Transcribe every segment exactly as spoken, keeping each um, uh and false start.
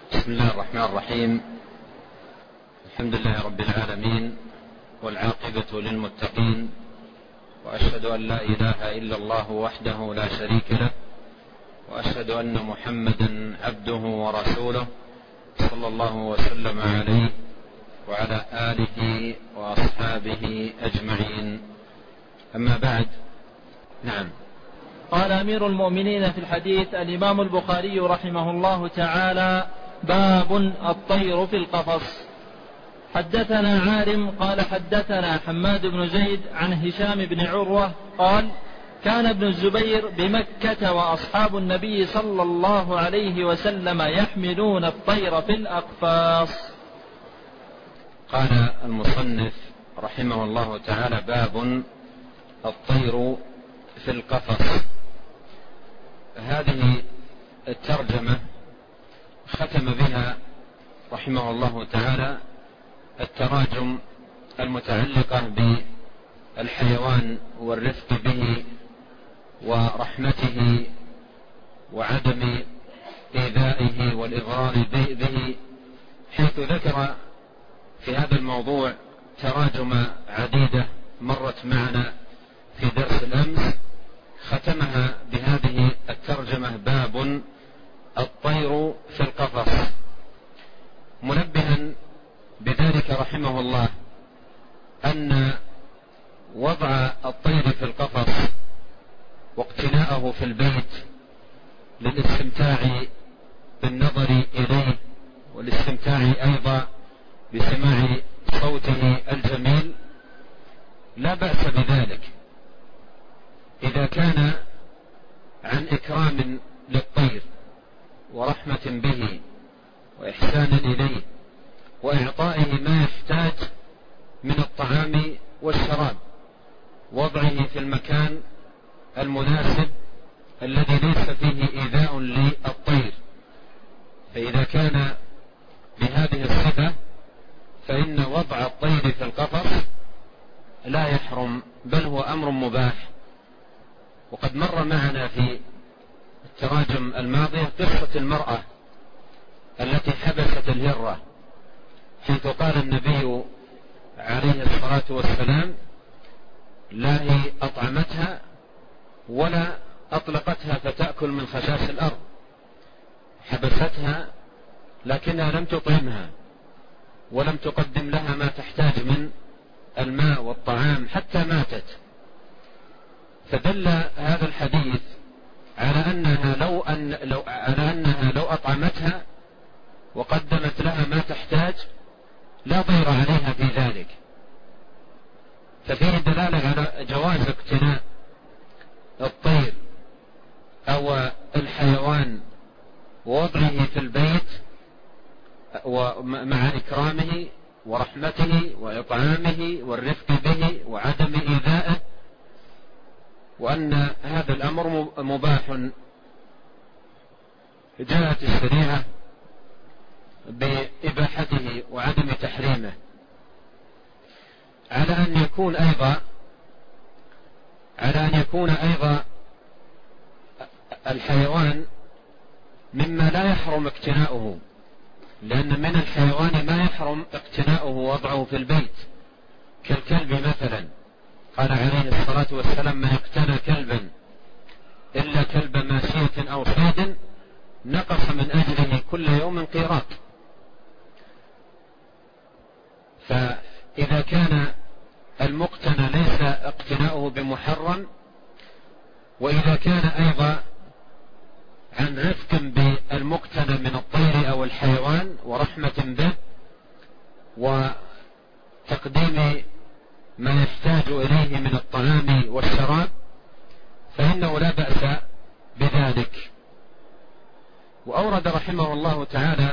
بسم الله الرحمن الرحيم. الحمد لله رب العالمين، والعاقبة للمتقين، وأشهد أن لا إله إلا الله وحده لا شريك له، وأشهد أن محمدا عبده ورسوله صلى الله وسلم عليه وعلى آله وأصحابه أجمعين. أما بعد. نعم. قال أمير المؤمنين في الحديث الإمام البخاري رحمه الله تعالى: باب الطير في القفص. حدثنا عارم قال حدثنا حماد بن زيد عن هشام بن عروة قال: كان ابن الزبير بمكة وأصحاب النبي صلى الله عليه وسلم يحملون الطير في الأقفاص. قال المصنف رحمه الله تعالى: باب الطير في القفص. هذه الترجمة ختم بها رحمه الله تعالى التراجم المتعلقة بالحيوان والرفق به ورحمته وعدم إيذائه والإغرار به، حيث ذكر في هذا الموضوع تراجم عديدة مرت معنا في درس الأمس، ختمها بهذه الترجمة: باب الطير في القفص، منبها بذلك رحمه الله أن وضع الطير في القفص واقتناءه في البيت للاستمتاع بالنظر إليه والاستمتاع أيضا بسماع صوته الجميل لا بأس بذلك إذا كان عن إكرام للطير ورحمة به وإحسان إليه وإعطائه ما يحتاج من الطعام والشراب، وضعه في المكان المناسب الذي ليس فيه إيذاء للطير. فإذا كان بهذه الصفة فإن وضع الطير في القفص لا يحرم، بل هو أمر مباح. وقد مر معنا في التراجم الماضية قصة المرأة التي حبست الهرة، حيث قال النبي عليه الصلاة والسلام: لا هي أطعمتها ولا أطلقتها فتأكل من خشاش الأرض، حبستها لكنها لم تطعمها ولم تقدم لها ما تحتاج من الماء والطعام حتى ماتت. فدل هذا الحديث على أنها لو أن لو على أنها لو أطعمتها وقدمت لها ما تحتاج لا ضير عليها في ذلك. ففيه دلالة على جواز اقتناء الطير أو الحيوان ووضعه في البيت ومع إكرامه ورحمته وإطعامه والرفق به وعدم إيذائه، وأن هذا الأمر مباح. جاءت الشريعة بإباحته وعدم تحريمه، على أن يكون أيضا على أن يكون أيضا الحيوان مما لا يحرم اقتناؤه، لأن من الحيوان ما يحرم اقتناؤه ووضعه في البيت كالكلب مثلا. قال عليه الصلاة والسلام: من اقتنى كلبا إلا كلب ماشية أو صيد نقص من أجله كل يوم قيراط. فإذا كان المقتنى ليس اقتناؤه بمحرم، وإذا كان أيضا عن رفق بالمقتنى من الطير أو الحيوان ورحمة به وتقديم ما يحتاج إليه من الطعام والشراب، فإنه لا بأس بذلك. وأورد رحمه الله تعالى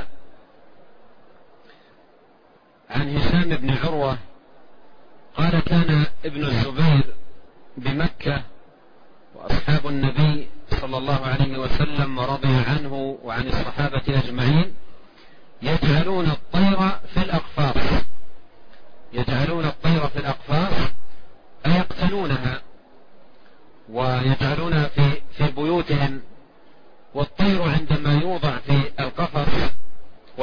عن هشام بن عروة قال: كان ابن الزبير بمكة وأصحاب النبي صلى الله عليه وسلم ورضي عنه وعن الصحابة أجمعين يجعلون الطير في الأقفاص. يجعلون الطير في الأقفاص أي يقتنونها ويجعلونها في في بيوتهم. والطير عندما يوضع في القفص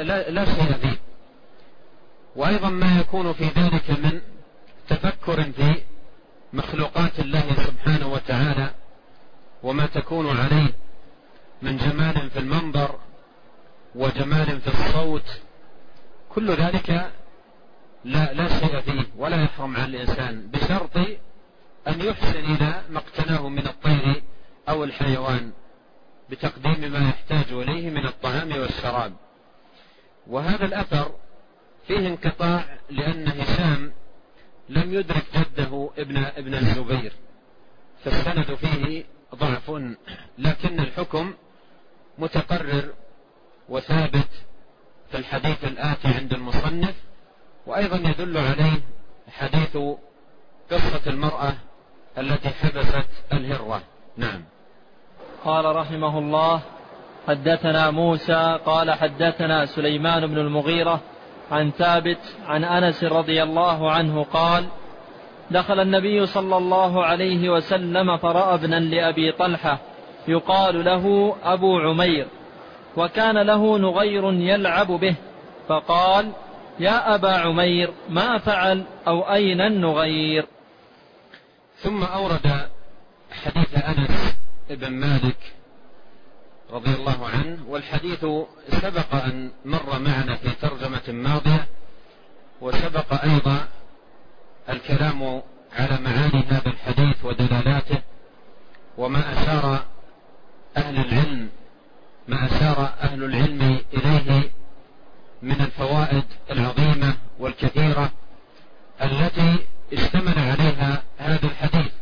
لا, لا, لا شيء فيه. وأيضا ما يكون في ذلك من تفكر في مخلوقات الله سبحانه وتعالى وما تكون عليه من جمال في المنظر وجمال في الصوت، كل ذلك لا, لا شيء فيه ولا يحرم على الإنسان، بشرط أن يحسن إلى ما اقتناه من الطير أو الحيوان بتقديم ما يحتاج إليه من الطعام والشراب. وهذا الأثر فيه انقطاع، لأن هشام لم يدرك جده ابن, ابن الزبير، فالسند فيه ضعف، لكن الحكم متقرر وثابت في الحديث الآتي عند المصنف. وأيضا يدل عليه حديث قصة المرأة التي حبست الهرة. نعم. قال رحمه الله: حدثنا موسى قال حدثنا سليمان بن المغيرة عن ثابت عن أنس رضي الله عنه قال: دخل النبي صلى الله عليه وسلم فرأى ابنا لأبي طلحة يقال له أبو عمير، وكان له نغير يلعب به، فقال: يا أبا عمير ما فعل أو أين النغير؟ ثم أورد حديث أنس بن مالك رضي الله عنه، والحديث سبق أن مر معنا في ترجمة ماضية، وسبق أيضا الكلام على معاني هذا الحديث ودلالاته وما أشار أهل العلم ما أشار أهل العلم إليه من الفوائد العظيمة والكثيرة التي اشتمل عليها هذا الحديث.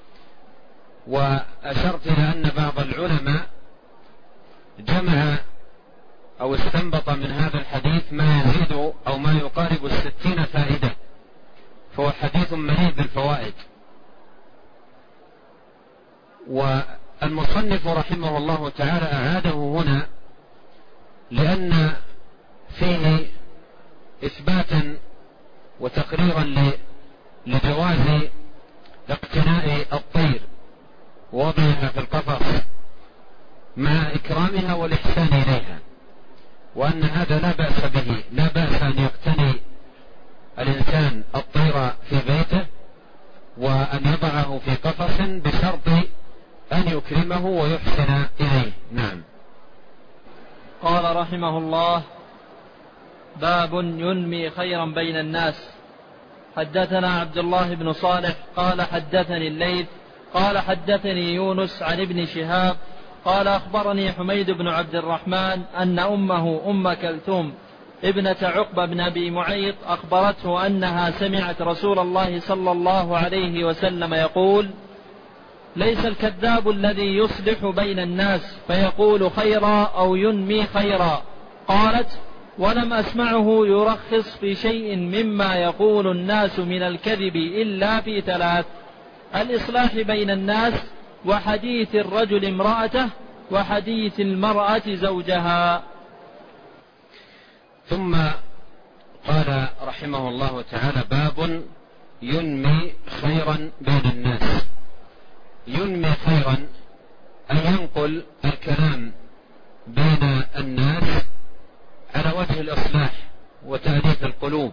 وأشرت إلى أن بعض العلماء جمع أو استنبط من هذا الحديث ما يزيد أو ما يقارب الستين فائدة، فهو حديث مليء بالفوائد. والمصنف رحمه الله تعالى أعاده هنا لأن فيه إثباتا وتقريرا لجواز اقتناء الطير ووضعها في القفص مع إكرامها والإحسان إليها، وأن هذا لا بأس به، لا بأس أن يقتني الإنسان الطير في بيته وأن يضعه في قفص بشرط أن يكرمه ويحسن إليه. نعم. قال رحمه الله: باب ينمي خيرا بين الناس. حدثنا عبد الله بن صالح قال حدثني الليث قال حدثني يونس عن ابن شهاب قال أخبرني حميد بن عبد الرحمن أن أمه أم كلثوم ابنة عقبة بن أبي معيط أخبرته أنها سمعت رسول الله صلى الله عليه وسلم يقول: ليس الكذاب الذي يصلح بين الناس فيقول خيرا أو ينمي خيرا. قالت: ولم أسمعه يرخص في شيء مما يقول الناس من الكذب إلا في ثلاث: الإصلاح بين الناس، وحديث الرجل امرأته، وحديث المرأة زوجها. ثم قال رحمه الله تعالى: باب ينمي خيرا بين الناس. ينمي خيرا أن ينقل الكلام بين الناس على وجه الإصلاح وتأليف القلوب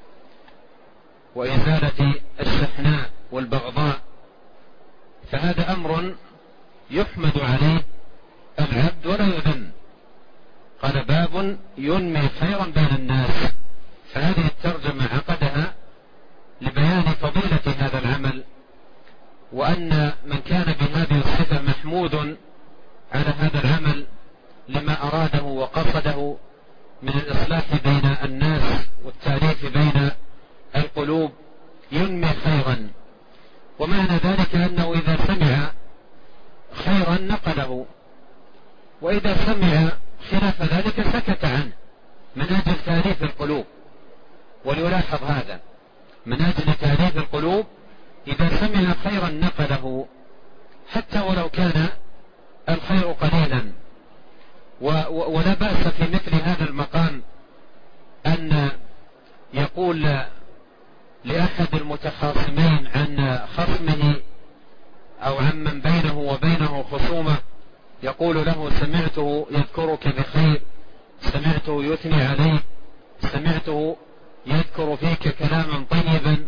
وإزالة الشحناء والبغضاء، فهذا أمر يحمد عليه العبد ولا يذم. قال: باب ينمي خيرا بين الناس، فهذه الترجمة عقدها لبيان فضيلة هذا العمل، وأن من كان بهذه الصفة محمود على هذا العمل لما أراده وقصده من الإصلاح بين الناس والتأليف بين القلوب، ينمي خيرا. ومعنى ذلك أنه إذا سمع خيرا نقله، وإذا سمع خلاف ذلك سكت عنه من أجل تأليف القلوب. وليلاحظ هذا، من أجل تأليف القلوب إذا سمع خيرا نقله حتى ولو كان الخير قليلا. ولا بأس في مثل هذا المقام أن يقول لأحد المتخاصمين عن خصمه أو عن من بينه وبينه خصومة، يقول له: سمعته يذكرك بخير سمعته يثني عليك، سمعته يذكر فيك كلاما طيبا.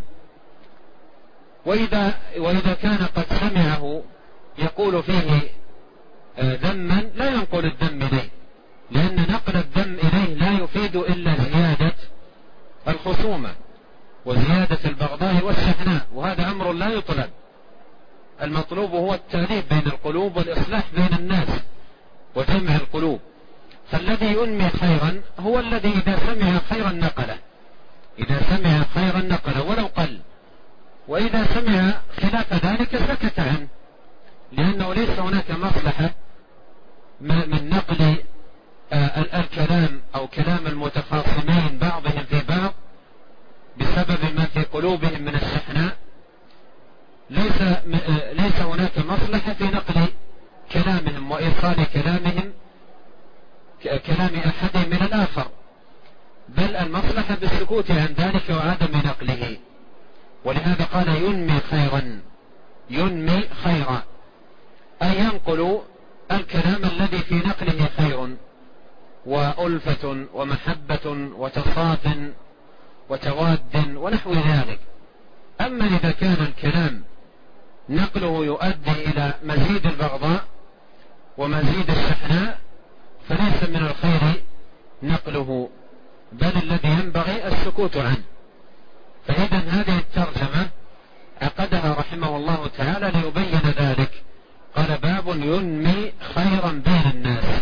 وإذا, وإذا كان قد سمعه يقول فيه ذما لا ينقل الذم إليه، لأن نقل الذم إليه لا يفيد إلا زيادة الخصومة وزيادة البغضاء والشحناء، وهذا أمر لا يطلب. المطلوب هو التأليف بين القلوب والإصلاح بين الناس وجمع القلوب. فالذي ينمي خيرا هو الذي إذا سمع خيرا نقله، إذا سمع خيرا نقله ولو قل، وإذا سمع خلاف ذلك سكت عنه، لأنه ليس هناك مصلحة من نقل الكلام أو كلام المتخاصمين بعضهم في بعض بسبب ما في قلوبهم من الشحناء. ليس, ليس هناك مصلحة في نقل كلامهم وإيصال كلامهم كلام أحدهم من الآخر، بل المصلحة بالسكوت عن ذلك وعدم نقله. ولهذا قال ينمي خيرا، ينمي خيرا أي ينقل الكلام الذي في نقله خير وألفة ومحبة وتصاف وتواد ونحو ذلك. أما إذا كان الكلام نقله يؤدي إلى مزيد البغضاء ومزيد الشحناء فليس من الخير نقله، بل الذي ينبغي السكوت عنه. فإذا هذه الترجمة عقدها رحمه الله تعالى ليبين ذلك. قال باب ينمي خيرا بين الناس.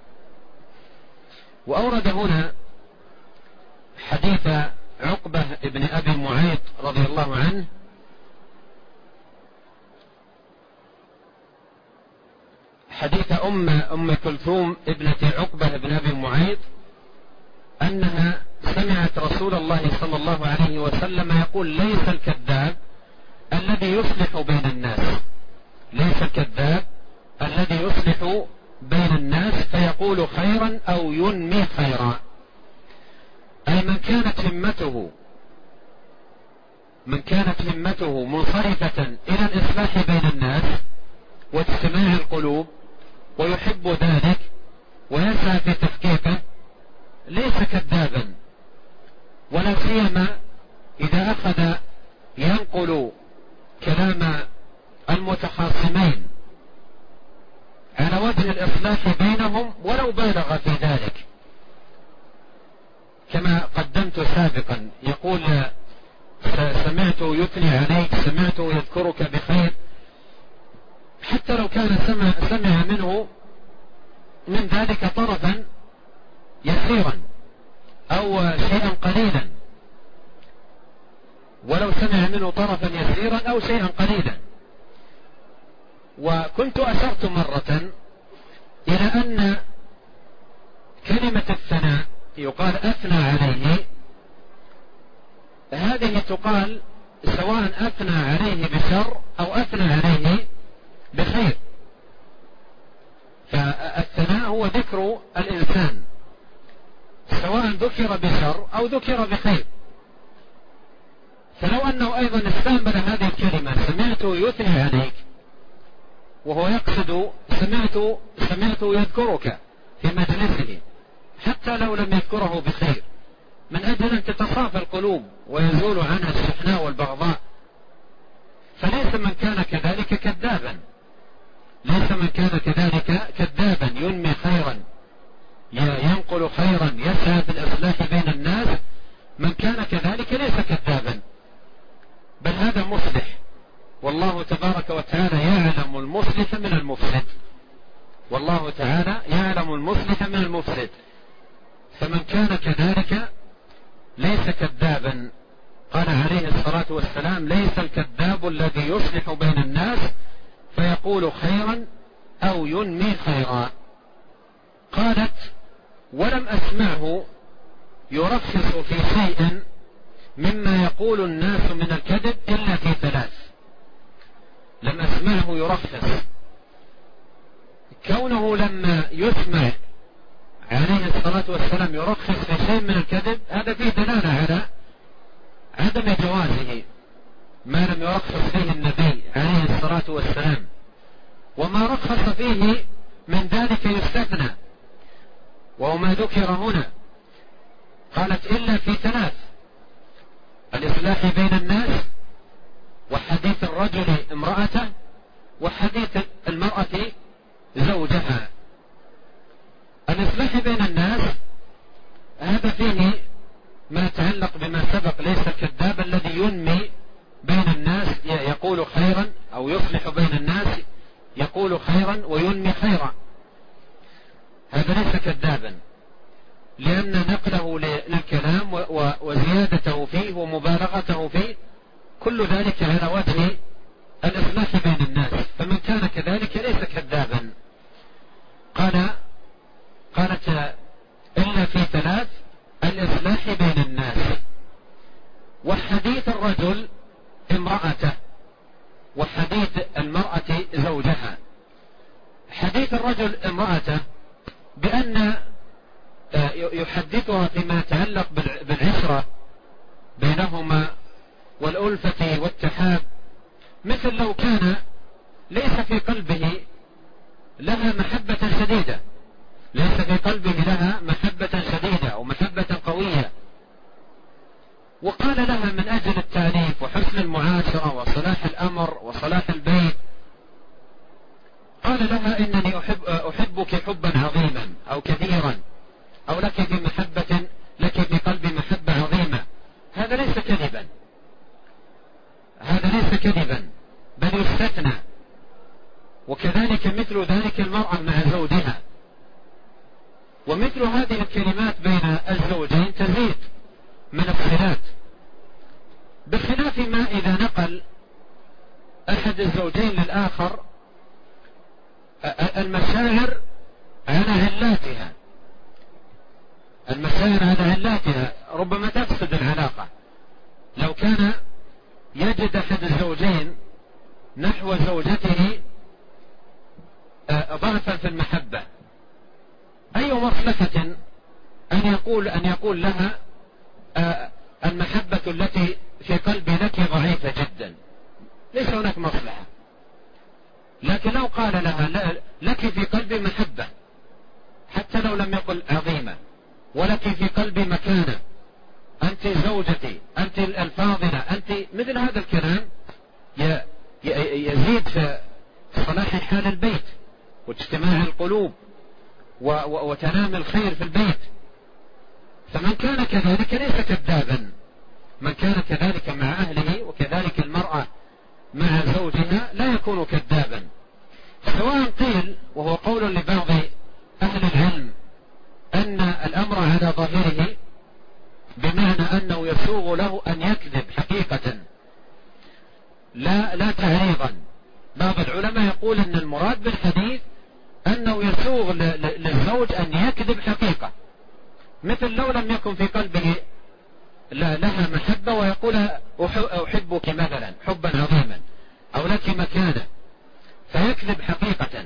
وأورد هنا حديث عقبة ابن أبي معيط رضي الله عنه حديث أم, أم كلثوم ابنة عقبة ابن أبي معيط أنها سمعت رسول الله صلى الله عليه وسلم يقول ليس الكذاب الذي يصلح بين الناس، ليس الكذاب الذي يصلح بين الناس فيقول خيرا أو ينمي خيرا، أي من كانت همته من كانت همته منصرفة إلى الإصلاح بين الناس واجتماع القلوب ويحب ذلك ويسعى في تحقيقه ليس كذابا، ولا سيما إذا أخذ ينقل كلام المتخاصمين على وجه الإصلاح بينهم ولو بالغ في ذلك، كما قدمت سابقا. يقول سمعت يثني عليك، سمعت يذكرك بخير، حتى لو كان سمع, سمع منه من ذلك طرفا يسيرا أو شيئا قليلا، ولو سمع منه طرفا يسيرا أو شيئا قليلا. وكنت أشرت مرة إلى أن كلمة الثناء يقال أثنى عليه، هذه تقال سواء أثنى عليه بشر أو أثنى عليه بخير. فالثناء هو ذكر الإنسان سواء ذكر بشر أو ذكر بخير. فلو أنه أيضا استعمل هذه الكلمة سمعت يثني عليك وهو يقصد سمعت سمعت يذكرك في مجلسه حتى لو لم يذكره بخير، من أجل أن تتصافى القلوب ويزول عنها الشحناء والبغضاء، فليس من كان كذلك كذابا، ليس من كان كذلك كذابا ينمي خيرا ينقل خيرا يسعى في الإصلاح بين الناس. من كان كذلك ليس كذابا، بل هذا مصلح، والله تبارك وتعالى يعلم المصلح من المفسد، والله تعالى يعلم المصلح من المفسد. فمن كان كذلك ليس كذابا. قال عليه الصلاة والسلام ليس الكذاب الذي يصلح بين الناس فيقول خيرا أو ينمي خيرا. قالت ولم أسمعه يرخص في شيء مما يقول الناس من الكذب إلا في ثلاث. لم أسمعه يرخص، كونه لما يسمع عليه الصلاة والسلام يرخص في شيء من الكذب هذا فيه دلالة على عدم جوازه ما لم يرخص فيه النبي عليه الصلاة والسلام، وما رخص فيه من ذلك يستثنى. وهو ما ذكر هنا. قالت إلا في ثلاث: الإصلاح بين الناس، وحديث الرجل امرأته، وحديث المرأة زوجها. الإصلاح بين الناس هذا فيه ما يتعلق بما سبق، ليس الكذاب الذي ينمي بين الناس يقول خيرا، أو يصلح بين الناس يقول خيرا وينمي خيرا، هذا ليس كذابا، لأن نقله للكلام وزيادته فيه ومبالغته فيه كل ذلك على وجه الإصلاح بين الناس، فمن كان كذلك ليس كذابا. قال قالت إلا في ثلاث: الإصلاح بين الناس، وحديث الرجل امرأته، وحديث المرأة زوجها. حديث الرجل امرأته بأن يحدثها فيما يتعلق بالعشرة بينهما والألفة والتحاب، مثل لو كان ليس في قلبه لها محبة شديدة، ليس في قلبه لها محبة شديدة أو محبة قوية، وقال لها من أجل التأليف وحسن المعاشرة وصلاح الأمر وصلاح البيت، قال لها إنني أحب أحبك حبا عظيما أو كثيرا، أو لك في محبة لك في قلبي محبة عظيمة، هذا ليس كذبا، هذا ليس كذبا بل يستثنى. وكذلك مثل ذلك المرأة مع زوجها، ومثل هذه الكلمات بين الزوجين تزيد من الصلات، بخلاف ما إذا نقل أحد الزوجين للآخر المشاعر على علاتها، المشاعر على علاتها ربما تفسد العلاقة. لو كان يجد أحد الزوجين نحو زوجته ضعفا في المحبة، أي مصلحة أن يقول أن يقول لها المحبة التي في قلبي لك ضعيفة جدا، ليس هناك مصلحة. لكن لو قال لها لك في قلبي محبة حتى لو لم يقل عظيمة، ولك في قلبي مكانة، أنت زوجتي، أنت الفاضلة، أنت، مثل هذا الكلام يزيد في صلاح حال البيت واجتماع القلوب وتنام الخير في البيت. فمن كان كذلك ليس كذابا، من كان كذلك مع أهله وكذلك المرأة مع زوجها لا يكون كذابا، سواء قيل، وهو قول لبعض أهل العلم، أن الأمر على ظاهره بمعنى أنه يسوغ له أن يكذب حقيقة لا لا تعريضا. بعض العلماء يقول أن المراد بالحديث أنه يسوغ للزوج أن يكذب حقيقة، مثل لو لم يكن في قلبه لها محبة ويقول أحبك مثلا حبا عظيما أو لك مكانة، فيكذب حقيقة.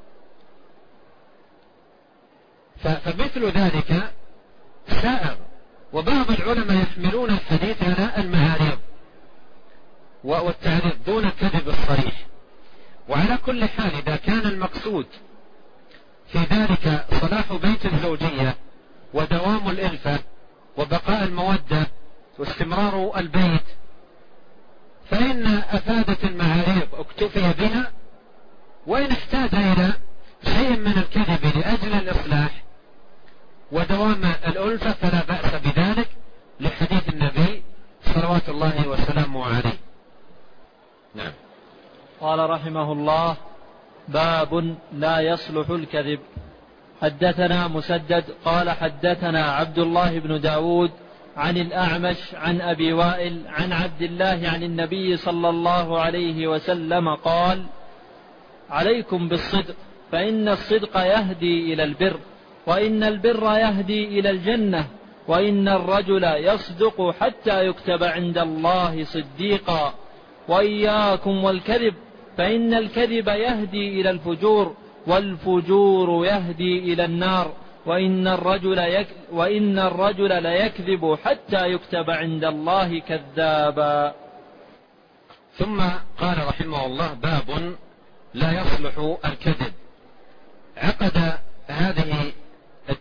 فمثل ذلك سائغ. وبعض العلماء يحملون الحديث على المعارض والتعريض دون الكذب الصريح. وعلى كل حال إذا كان المقصود في ذلك صلاح بيت الزوجية ودوام الإلفة وبقاء المودة واستمرار البيت، فإن أفادت المعارض اكتفي بها، وإن احتاج إلى شيء من الكذب لأجل الإصلاح ودوام الألفة فلا بأس بذلك، لحديث النبي صلوات الله وسلامه عليه. نعم. قال رحمه الله: باب لا يصلح الكذب. حدثنا مسدد قال حدثنا عبد الله بن داود عن الأعمش عن أبي وائل عن عبد الله عن النبي صلى الله عليه وسلم قال: عليكم بالصدق، فإن الصدق يهدي إلى البر، وإن البر يهدي إلى الجنة، وإن الرجل يصدق حتى يكتب عند الله صديقا، وإياكم والكذب، فإن الكذب يهدي إلى الفجور، والفجور يهدي إلى النار، وإن الرجل, يك وإن الرجل ليكذب حتى يكتب عند الله كذابا. ثم قال رحمه الله: باب لا يصلح الكذب. عقد هذه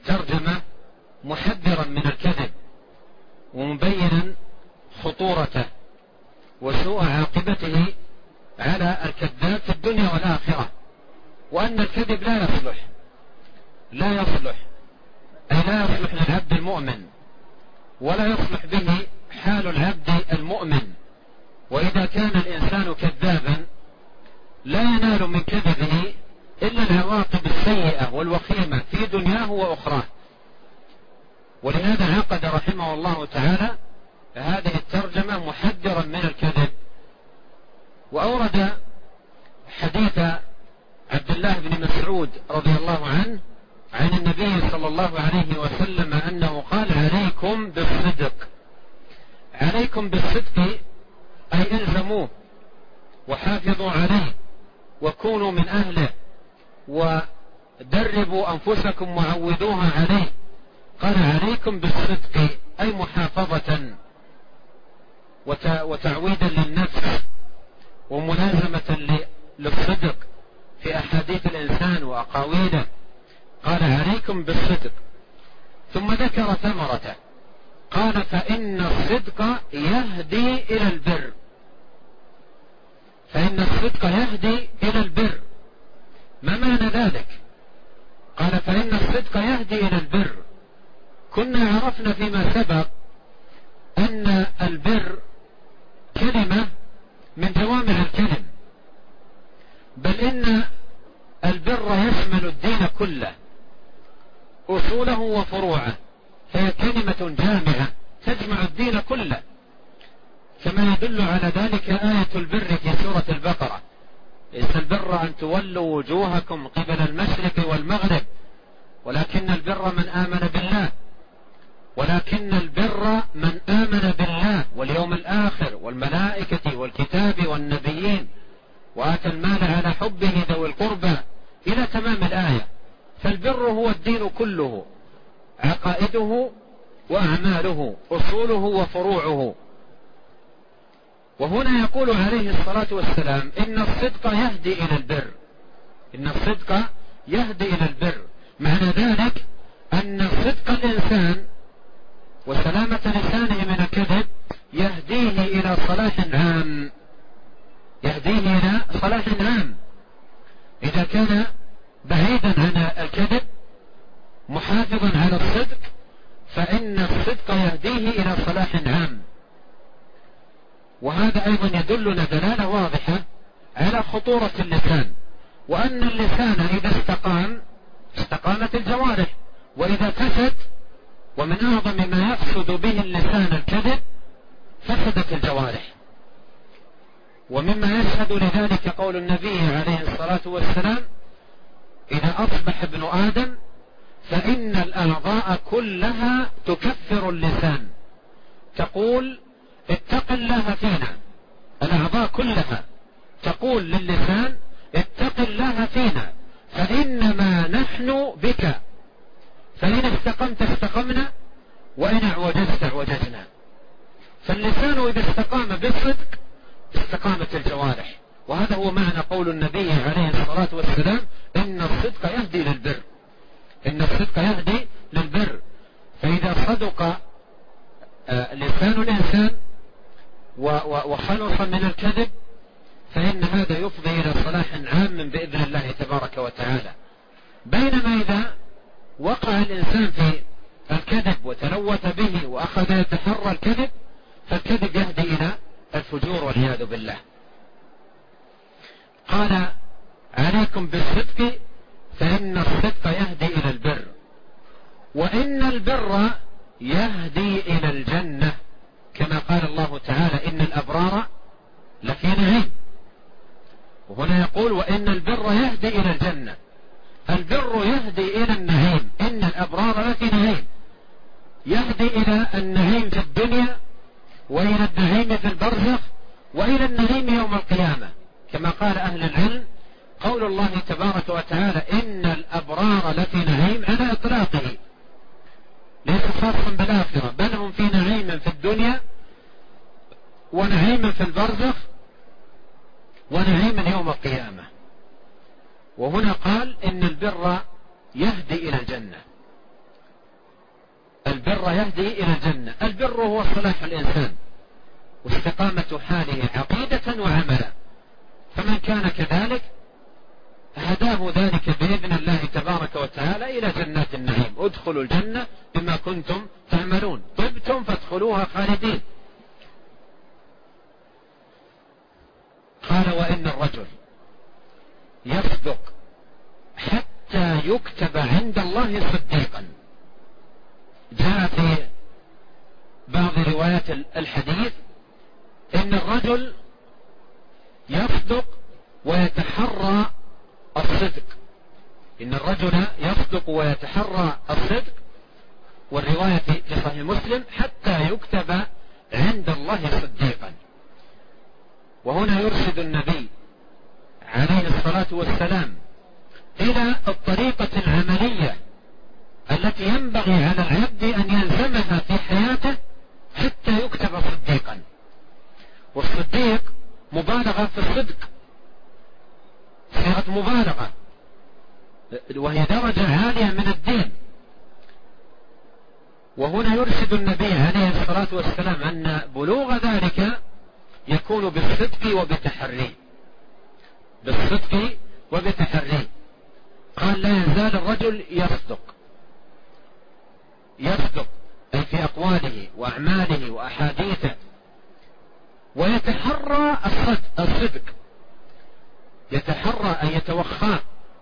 الترجمة محذرا من الكذب ومبينا خطورته وسوء عاقبته على الكذاب في الدنيا والآخرة، وأن الكذب لا يصلح لا يصلح أي لا يصلح للعبد المؤمن، ولا يصلح به حال العبد المؤمن. وإذا كان الإنسان كذابا لا ينال من كذبه إلا العواقب السيئة والوخيمة في دنياه وأخراه. ولهذا عقد رحمه الله تعالى هذه الترجمة محذرا من الكذب. وأورد حديث عبد الله بن مسعود رضي الله عنه عن النبي صلى الله عليه وسلم أنه قال: عليكم بالصدق. عليكم بالصدق أي الزموه وحافظوا عليه وكونوا من أهله ودربوا أنفسكم وعودوها عليه. قال: عليكم بالصدق أي محافظة وتعويدا للنفس وملازمة للصدق في أحاديث الإنسان وأقاويله. قال: عليكم بالصدق. ثم ذكر ثمرته، قال: فإن الصدق يهدي إلى البر. فإن الصدق يهدي إلى البر. ما معنى ذلك؟ قال: فإن الصدق يهدي إلى البر. كنا عرفنا فيما سبق أن البر كلمة من جوامع الكلم، بل إن البر يشمل الدين كله أصوله وفروعه، فهي كلمة جامعة تجمع الدين كله، كما يدل على ذلك آية البر في سورة البقرة: ليس البر أن تولوا وجوهكم قبل المشرق والمغرب ولكن البر من آمن بالله ولكن البر من آمن بالله واليوم الآخر والملائكة والكتاب والنبيين وآتى المال على حبه ذوي القربى إلى تمام الآية. فالبر هو الدين كله، عقائده وأعماله، أصوله وفروعه. وهنا يقول عليه الصلاة والسلام: إن الصدق يهدي إلى البر. إن الصدق يهدي إلى البر، معنى ذلك أن صدق الإنسان وسلامة لسانه من الكذب يهديه إلى صلاح عام، يهديه إلى صلاح عام. إذا كان بعيدا عن الكذب محافظا على الصدق فإن الصدق يهديه إلى صلاح عام. وهذا أيضا يدلنا دلالة واضحة على خطورة اللسان، وأن اللسان إذا استقام استقامت الجوارح، وإذا فسد، ومن أعظم ما يفسد به اللسان الكذب، فسدت الجوارح. ومما يشهد لذلك قول النبي عليه الصلاة والسلام: إذا أصبح ابن آدم فإن الأعضاء كلها تكفر اللسان، تقول: اتق الله فينا. الأعضاء كلها تقول للسان: اتق الله فينا فإنما نحن بك، فإن استقمت استقمنا وإن اعوججت اعوججنا. فاللسان إذا استقام بالصدق استقامت الجوارح. وهذا هو معنى قول النبي عليه الصلاة والسلام: إن الصدق يهدي للبر. إن الصدق يهدي للبر. فإذا صدق لسان الإنسان وخلص من الكذب فإن هذا يفضي إلى صلاح عام بإذن الله تبارك وتعالى. بينما إذا وقع الإنسان في الكذب وتلوث به وأخذ يتحرى الكذب فالكذب يهدي إلى الفجور والعياذ بالله. قال: عليكم بالصدق فإن الصدق يهدي إلى البر، وإن البر يهدي إلى الجنة، كما قال الله تعالى: إن الأبرار لفي نعيم. وهنا يقول: وإن البر يهدي إلى الجنة. البر يهدي إلى النعيم، إن الأبرار لفي نعيم، يهدي إلى النعيم في الدنيا وإلى النعيم في البرزخ وإلى النعيم يوم القيامة، كما قال أهل العلم: قول الله تبارك وتعالى: إن الأبرار لفي نعيم على إطلاقه، ليس خاصا بالآخرة، بل هم في نعيم في الدنيا ونعيم في البرزخ ونعيم يوم القيامة. وهنا قال: إن البر يهدي إلى الجنة. البر يهدي إلى الجنة. البر هو صلاح الإنسان واستقامة حاله عقيدة وعملا، فمن كان كذلك هداه ذلك بإذن الله تبارك وتعالى إلى جنات النعيم. ادخلوا الجنة بما كنتم تعملون، طبتم فادخلوها خالدين. قال وإن الرجل يصدق حتى يكتب عند الله صديقا. جاء في بعض روايات الحديث إن الرجل يصدق ويتحرى الصدق، إن الرجل يصدق ويتحرى الصدق، والرواية في صحيح مسلم حتى يكتب عند الله صديقا. وهنا يرشد النبي عليه الصلاة والسلام إلى الطريقة العملية التي ينبغي على العبد أن يلزمها في حياته حتى يكتب صديقا. والصديق مبالغة في الصدق، صيغة مبالغة، وهي درجة عالية من الدين. وهنا يرشد النبي عليه الصلاة والسلام أن بلوغ ذلك يكون بالصدق وبتحري، بالصدق وبتحري. قال لا يزال الرجل يصدق، يصدق أي في أقواله وأعماله وأحاديثه، ويتحرى الصدق، يتحرى أن يتوخاه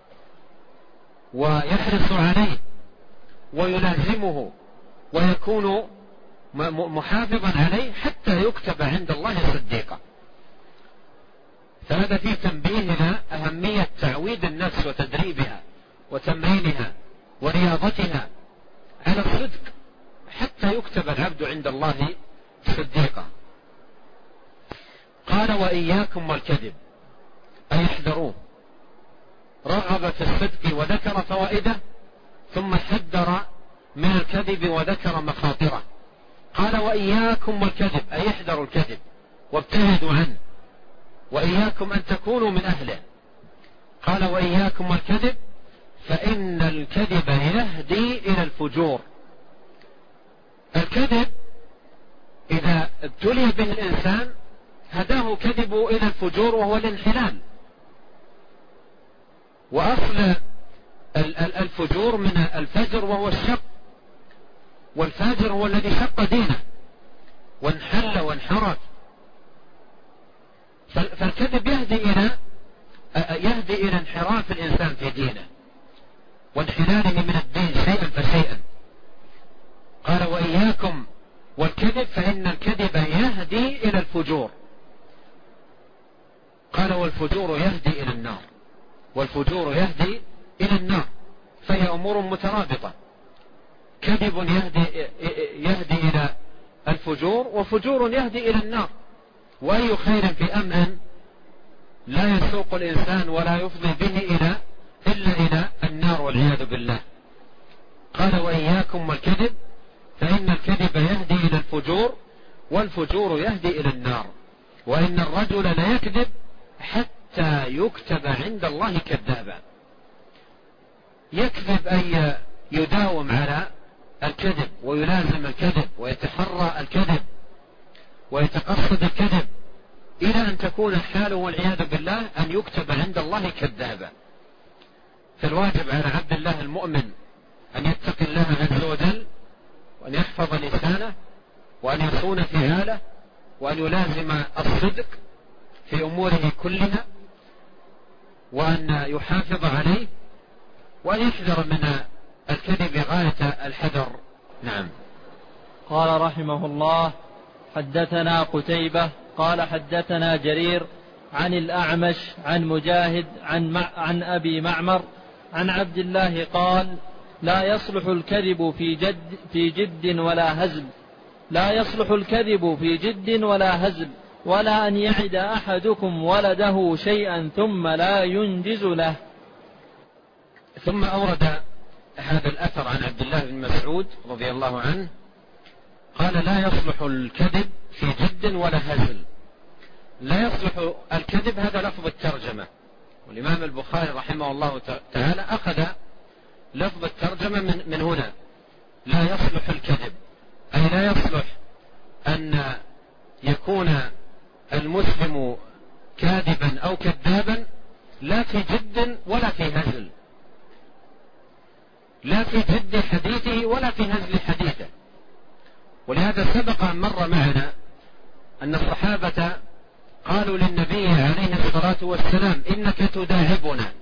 ويحرص عليه ويلازمه ويكون محافظا عليه حتى يكتب عند الله صديقا. فهذا فيه تنبيه إلى أهمية تعويد النفس وتدريبها وتمرينها ورياضتها على الصدق حتى يكتب العبد عند الله صديقا. قال وإياكم والكذب، أي احذروه. رغب في الصدق وذكر فوائده، ثم حذر من الكذب وذكر مخاطره. قال وإياكم والكذب، أي احذروا الكذب وابتعدوا عنه، وإياكم أن تكونوا من أهله. قال وإياكم والكذب فإن الكذب يهدي إلى الفجور. الكذب إذا ابتلي به الإنسان هداه كذبه إلى الفجور، وهو الانحلال. وأصل الفجور من الفجر وهو الشق، والفاجر هو الذي شق دينه وانحل وانحرف. فالكذب يهدي إلى يهدي إلى انحراف الإنسان في دينه وانحلاله من الدين شيئا فشيئا. قال وإياكم والكذب فإن الكذب يهدي إلى الفجور. قال والفجور يهدي إلى النار، والفجور يهدي إلى النار، فهي أمور مترابطة. كذب يهدي, يهدي إلى الفجور، وفجور يهدي إلى النار. وأي خير في أمر لا يسوق الإنسان ولا يفضي به إلى إلا إلى النار والعياذ بالله. قال وإياكم والكذب فإن الكذب يهدي إلى الفجور، والفجور يهدي إلى النار. وإن الرجل لا يكذب حتى يكتب عند الله كذابا. يكذب أي يداوم على الكذب ويلازم الكذب ويتحرى الكذب ويتقصد الكذب إلى أن تكون حاله والعياذ بالله أن يكتب عند الله كذابا. فالواجب على عبد الله المؤمن أن يتقي الله عز وجل، وأن يحفظ لسانه، وأن يصون فعاله، وأن يلازم الصدق في أموره كلها، وأن يحافظ عليه، وأن يحذر من الكذب غاية الحذر. نعم. قال رحمه الله حدثنا قتيبة قال حدثنا جرير عن الأعمش عن مجاهد عن, مع عن أبي معمر عن عبد الله قال لا يصلح الكذب في جد, في جد ولا هزل لا يصلح الكذب في جد ولا هزل ولا أن يعد أحدكم ولده شيئا ثم لا ينجز له. ثم أورد هذا الأثر عن عبد الله بن مسعود رضي الله عنه قال لا يصلح الكذب في جد ولا هزل. لا يصلح الكذب هذا لفظ الترجمة، والإمام البخاري رحمه الله تعالى أخذ لفظ الترجمة من, من هنا، لا يصلح الكذب، أي لا يصلح أن يكون المسلم كاذبا أو كذابا، لا في جد ولا في هزل، لا في جد حديثه ولا في هزل حديثه. ولهذا سبق أن مر معنا أن الصحابة قالوا للنبي عليه الصلاة والسلام إنك تداعبنا،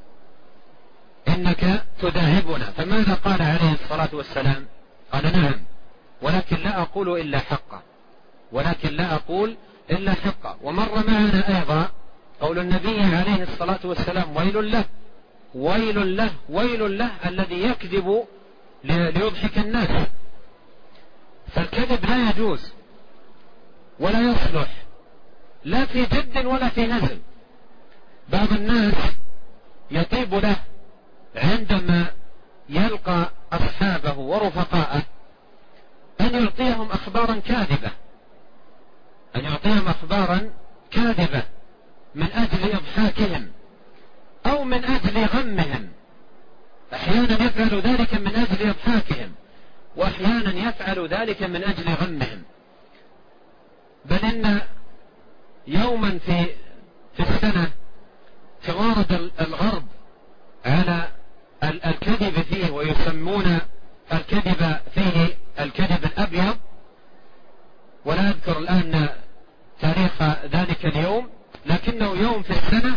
إنك تداعبنا. فماذا قال عليه الصلاة والسلام؟ قال نعم، ولكن لا أقول إلا حقا، ولكن لا أقول إلا حقا. ومر معنا أيضا قول النبي عليه الصلاة والسلام ويل له ويل له ويل له الذي يكذب ليضحك الناس. فالكذب لا يجوز ولا يصلح، لا في جد ولا في هزل. بعض الناس يطيب له عندما يلقى أصحابه ورفقاءه أن يعطيهم أخبارا كاذبة، أن يعطيهم أخبارا كاذبة من أجل إضحاكهم أو من أجل غمهم. أحيانا يفعل ذلك من أجل إضحاكهم، وأحيانا يفعل ذلك من أجل غمهم. بل إن يوما في في السنة توارد الغرب على الكذب فيه، ويسمون الكذب فيه الكذب الأبيض، ولا أذكر الآن تاريخ ذلك اليوم، لكنه يوم في السنة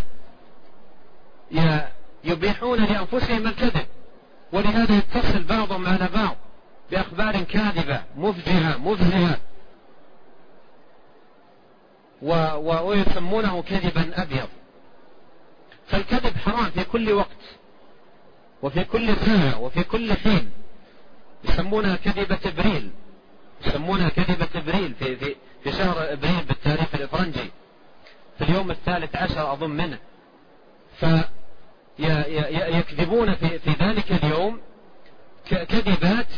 يبيحون لأنفسهم الكذب. ولهذا يتصل بعضهم على بعض بأخبار كاذبة مفجعة مفزعة، ويسمونه كذبا أبيض. فالكذب حرام في كل وقت وفي كل ساعة وفي كل حين. يسمونها كذبة إبريل، يسمونها كذبة إبريل في, في, في شهر إبريل بالتاريخ الإفرنجي في اليوم الثالث عشر أظن منه. فيكذبون في, في ذلك اليوم كذبات،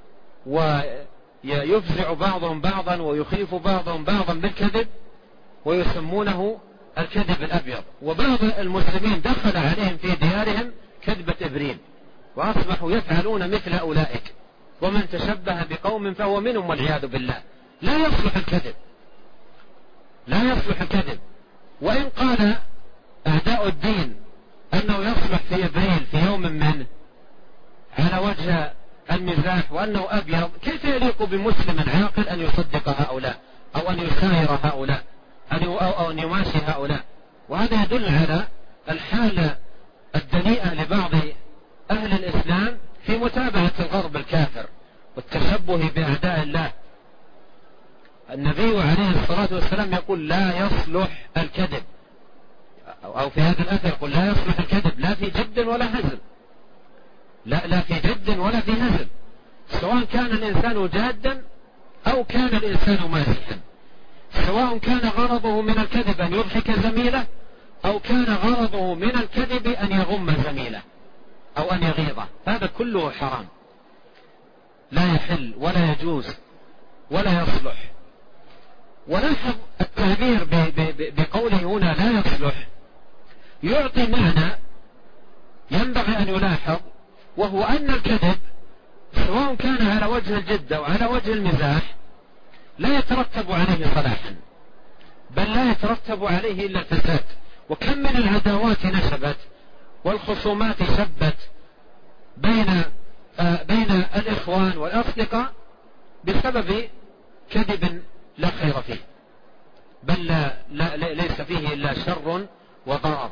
ويفزع بعضهم بعضا ويخيف بعضهم بعضا بالكذب، ويسمونه الكذب الأبيض. وبعض المسلمين دخل عليهم في ديارهم كذبة إبريل، وأصبحوا يفعلون مثل أولئك، ومن تشبه بقوم فهو منهم والعياذ بالله. لا يصلح الكذب، لا يصلح الكذب. وإن قال أعداء الدين أنه يصلح في إبريل في يوم منه على وجه المزاح وأنه أبيض، كيف يليق بمسلم عاقل أن يصدق هؤلاء أو أن يساير هؤلاء أو أن يماشي هؤلاء؟ وهذا يدل على الحالة الدنيئة لبعض أهل الإسلام في متابعة الغرب الكافر والتشبه بأعداء الله. النبي عليه الصلاة والسلام يقول لا يصلح الكذب، أو في هذا الأثر يقول لا يصلح الكذب لا في جد ولا هزل، لا, لا في جد ولا في هزل، سواء كان الإنسان جادا أو كان الإنسان مازحا، سواء كان غرضه من الكذب أن يضحك زميله أو كان غرضه من الكذب أن يغم زميله أو أن يغيظه. هذا كله حرام، لا يحل ولا يجوز ولا يصلح. ولاحظ التعبير بقوله هنا لا يصلح يعطي معنى ينبغي أن يلاحظ، وهو أن الكذب سواء كان على وجه الجد أو على وجه المزاح لا يترتب عليه صلاحا، بل لا يترتب عليه إلا الفساد. وكم من العداوات نشبت والخصومات شبت بين آه بين الإخوان والأصدقاء بسبب كذب لا خير فيه، بل لا لا ليس فيه إلا شر وضرر.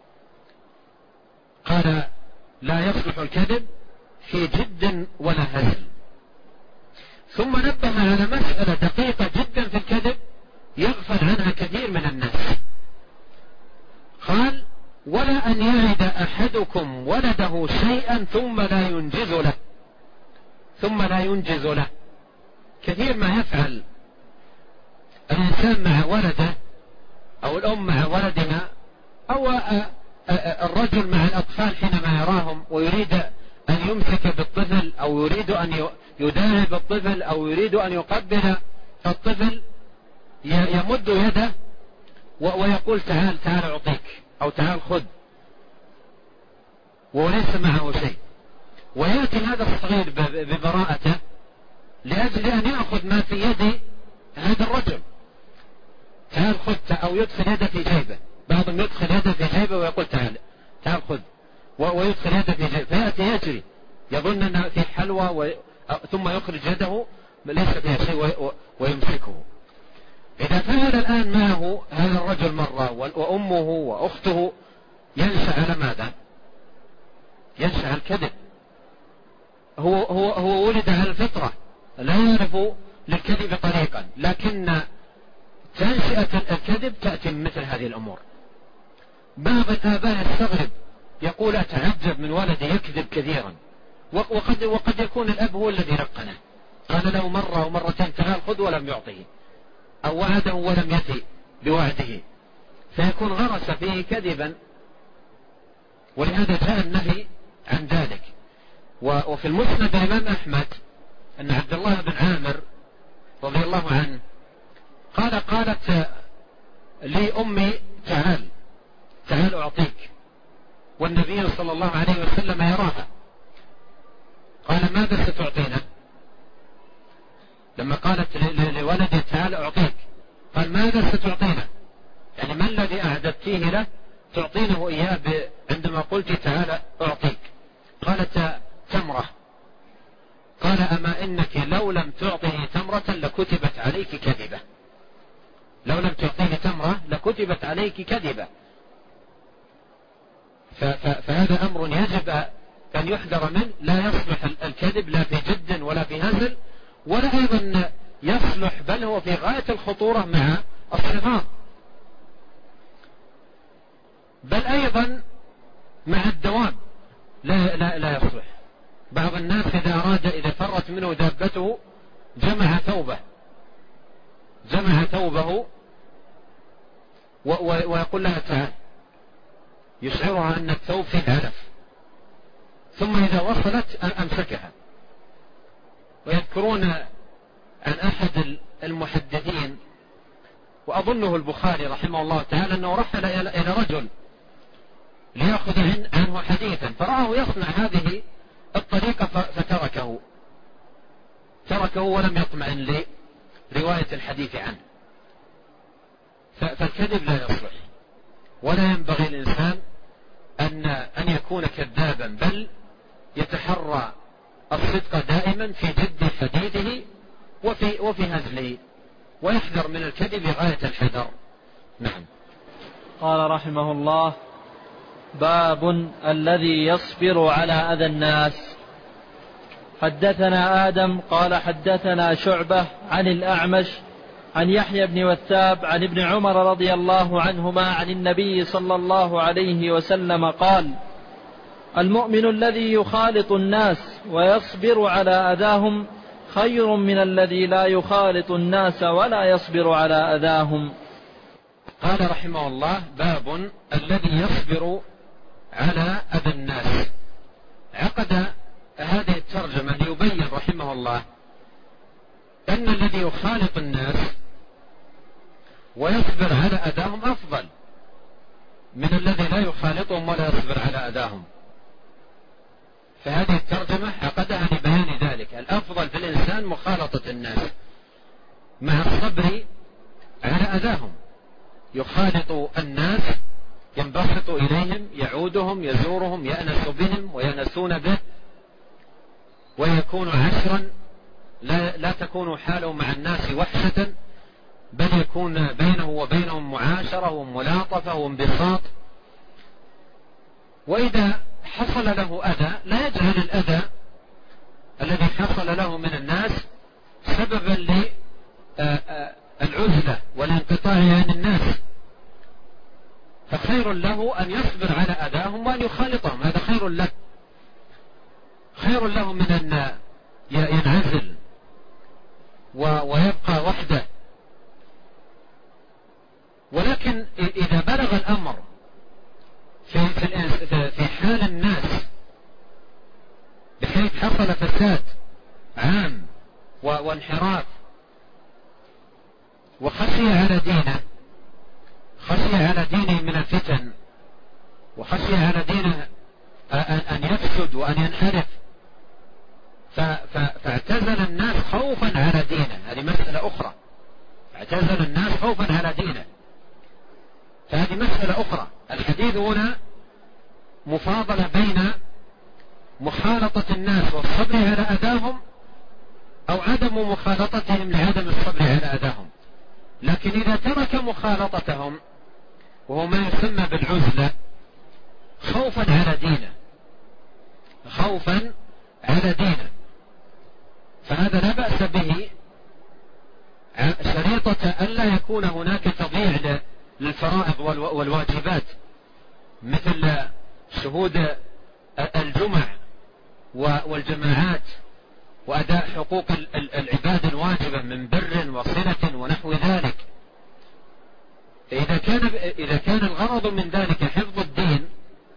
قال لا يصلح الكذب في جد ولا هزل. ثم نبه على مسألة دقيقة جدا في الكذب يغفل عنها كثير من الناس. قال ولا أن يعد أحدكم ولده شيئا ثم لا ينجز له، ثم لا ينجز له. كثير ما يفعل الإنسان مع ولده أو الأم مع ولدها أو الرجل مع الأطفال حينما يراهم ويريد أن يمسك بالطفل أو يريد أن يداعب الطفل أو يريد أن يقبل الطفل، يمد يده ويقول تعال تعال أعطيك أو تعال خذ، وليس معه شيء. ويأتي هذا الصغير ببراءته لأجل أن يأخذ ما في يد هذا الرجل، تعال خذ، أو يدخل يده في جيبه، بعضهم يدخل يده في جيبه ويقول تعال تعال خذ، ويدخل يده في جيبه، فيأتي يجري يظن أنه في حلوى و... ثم يخرج يده ليس فيها شيء ويمسكه. إذا فعل الآن معه هذا الرجل مرة وأمه وأخته، ينشأ على ماذا؟ ينشأ على الكذب. هو, هو, هو ولد على الفطرة، لا يعرف للكذب طريقا، لكن تنشئة الكذب تأتي من مثل هذه الأمور. بعض الآباء يستغرب يقول أتعجب من ولدي يكذب كثيرا، وقد, وقد يكون الأب هو الذي لقنه، قال له مرة ومرتين تعال خذ ولم يعطيه، أو وعده ولم يفي بوعده، فيكون غرس فيه كذبا، ولهذا جاء النهي عن ذلك. وفي المسند الإمام أحمد أن عبد الله بن عامر رضي الله عنه قال قالت لي أمي تعال تعال أعطيك، والنبي صلى الله عليه وسلم يراها. قال ماذا ستعطينا؟ لما قالت لولدي تعال أعطيك، قال ماذا ستعطينا؟ يعني ما الذي أعددتيه له تعطينه إياه عندما قلت تعال أعطيك؟ قالت تمرة. قال أما إنك لو لم تعطيه تمرة لكتبت عليك كذبة، لو لم تعطيه تمرة لكتبت عليك كذبة. فهذا أمر يجب أن يحذر منه، لا يصلح الكذب لا في جد ولا في هزل، ولا أيضا يصلح، بل هو في غاية الخطورة مع الصغار، بل أيضا مع الدواب لا, لا, لا يصلح. بعض الناس إذا أراد إذا فرت منه دابته جمع ثوبه جمع ثوبه ويقول لها تعال، يشعرها أن الثوب فيه علف، ثم إذا وصلت أمسكها. ويذكرون عن أحد المحدثين وأظنه البخاري رحمه الله تعالى أنه رحل إلى رجل ليأخذ عنه حديثا، فرآه يصنع هذه الطريقة فتركه تركه ولم يطمئن لرواية الحديث عنه. فالكذب لا يصلح، ولا ينبغي الإنسان أن أن يكون كذابا، بل يتحرى الصدق دائما في جد حديثه وفي وفي هزله، ويحذر من الكذب غاية الحذر. نعم. قال رحمه الله: باب الذي يصبر على أذى الناس. حدثنا آدم قال حدثنا شعبة عن الأعمش عن يحيى بن وثاب عن ابن عمر رضي الله عنهما عن النبي صلى الله عليه وسلم قال: المؤمن الذي يخالط الناس ويصبر على أذاهم خير من الذي لا يخالط الناس ولا يصبر على أذاهم. قال رحمه الله: باب الذي يصبر على أذى الناس. عقد هذه الترجمة ليبين رحمه الله أن الذي يخالط الناس ويصبر على أذاهم أفضل من الذي لا يخالطهم ولا يصبر على أذاهم. فهذه الترجمة عقدها لبيان ذلك. الأفضل في الإنسان مخالطة الناس مع الصبر على أذاهم. يخالط الناس، ينبسط إليهم، يعودهم، يزورهم، يأنس بهم ويأنسون به، ويكون عشرا، لا, لا تكون حاله مع الناس وحشة، بل يكون بينه وبينهم معاشرة وملاطفة وانبساط. وإذا حصل له أذى لا يجعل الأذى الذي حصل له من الناس سببا للعزلة والانقطاع عن الناس، فخير له أن يصبر على أذاهم وأن يخالطهم. هذا خير له، خير له من أن ينعزل ويبقى وحده. ولكن إذا بلغ الأمر في, في, في حال الناس بحيث حصل فساد عام وانحراف وخشي على دينه، خشي على دينه من الفتن، وخشي على دينه أن يفسد وأن ينحرف خوفا على دينه، فهذه مسألة أخرى. الحديث هنا مفاضلة بين مخالطة الناس والصبر على أذاهم أو عدم مخالطتهم لعدم الصبر على أذاهم. لكن إذا ترك مخالطتهم وهو ما يسمى بالعزلة خوفا على دينه خوفا على دينه فهذا لا بأس به، شريطة ألا يكون هناك تضييع للفرائض والواجبات مثل شهود الجمع والجماعات وأداء حقوق العباد الواجبة من بر وصلة ونحو ذلك. إذا كان إذا كان الغرض من ذلك حفظ الدين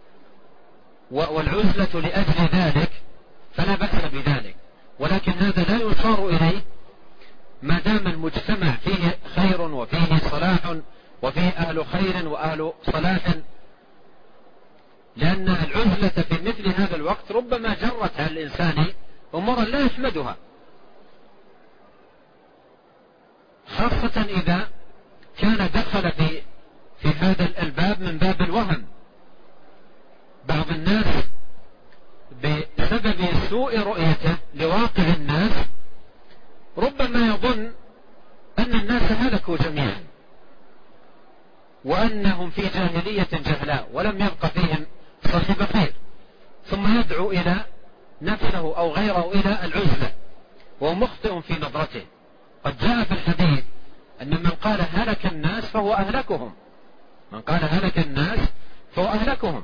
والعزلة لأجل ذلك فلا بأس بذلك، ولكن هذا لا يشار إليه ما دام المجتمع فيه خير وفيه صلاح وفيه أهل خير وأهل صلاح، لأن العزلة في مثل هذا الوقت ربما جرت على الإنسان أمورا لا يحمدها، خاصة إذا كان دخل في في هذا الباب من باب الوهم. بعض الناس بسبب سوء رؤيته لواقع الناس ربما يظن أن الناس هلكوا جميعا وأنهم في جاهلية جهلاء ولم يبق فيهم صاحب خير، ثم يدعو إلى نفسه أو غيره إلى العزلة وهو مخطئ في نظرته. قد جاء في الحديث أن من قال هلك الناس فهو أهلكهم، من قال هلك الناس فهو أهلكهم.